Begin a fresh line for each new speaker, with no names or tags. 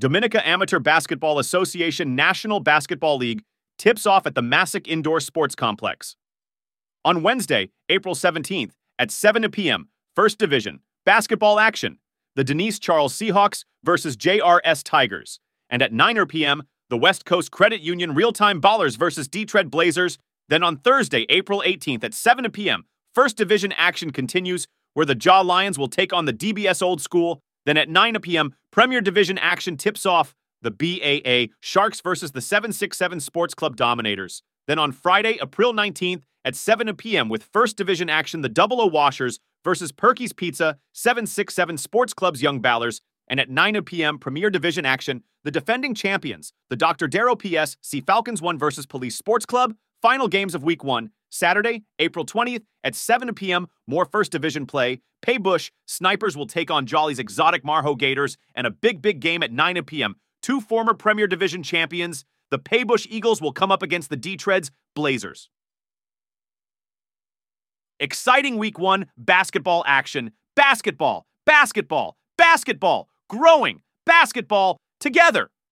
Dominica Amateur Basketball Association National Basketball League tips off at the Massac Indoor Sports Complex. On Wednesday, April 17th at 7 p.m., First Division basketball action. The Denise Charles Seahawks versus JRS Tigers. And at 9 p.m., the West Coast Credit Union Real-Time Ballers versus Detroit Blazers. Then on Thursday, April 18th at 7 p.m., First Division action continues where the Jaw Lions will take on the DBS Old School. Then at 9 p.m., Premier Division action tips off the BAA Sharks versus the 767 Sports Club Dominators. Then on Friday, April 19th at 7 p.m. with First Division action, the Double O Washers versus Perky's Pizza 767 Sports Club's Young Ballers. And at 9 p.m., Premier Division action, the defending champions, the Dr. Darrow PSC Falcons 1 versus Police Sports Club. Final games of Week 1, Saturday, April 20th at 7 p.m., more First Division play. Paybush Snipers will take on Jolly's Exotic Marho Gators, and a big game at 9 p.m. Two former Premier Division champions, the Paybush Eagles, will come up against the Detroit Blazers. Exciting Week 1 basketball action. Basketball, growing basketball together.